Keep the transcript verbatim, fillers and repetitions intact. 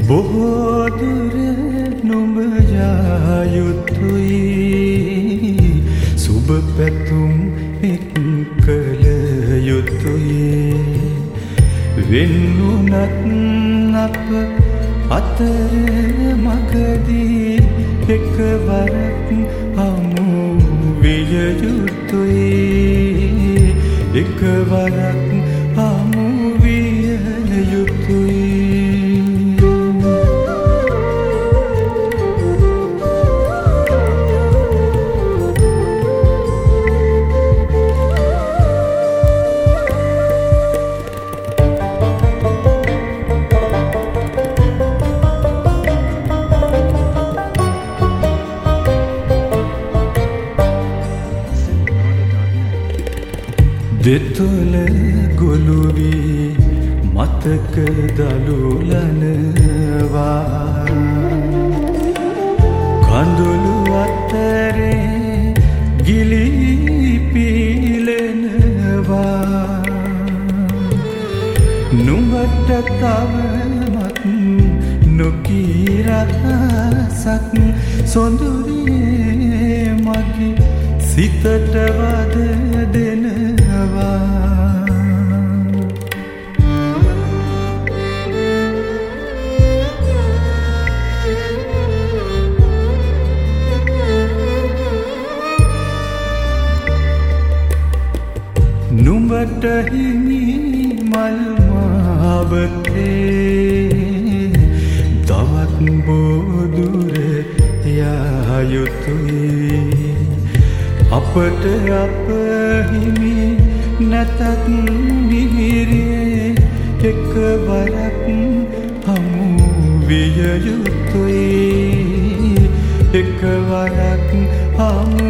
බොහෝ දුර නුඹ යා යුතුයි සුබ පැතුම් එක් කළ යුතුයි වෙන්නුනත් අප අතර මගදී එකවරක් හමු විය යුතුයි එකවරක් හමු විය යුතුයි දෙතොල ගොළුවි මතක දළුලනවා කඳුළු අතරේ ගිලී පීලෙනවා නුඹට තවමත් නොකී රහසක් සොඳුරියේ මගේ සිතට වද දෙනවා නුඹට හිමි මල් මාවතේ තවත් බොදුර යා යුතුයි අපට අප හිමි නැතත් මිහිරේ එකවරක් හමු විය යුතුයි එකවරක් හමු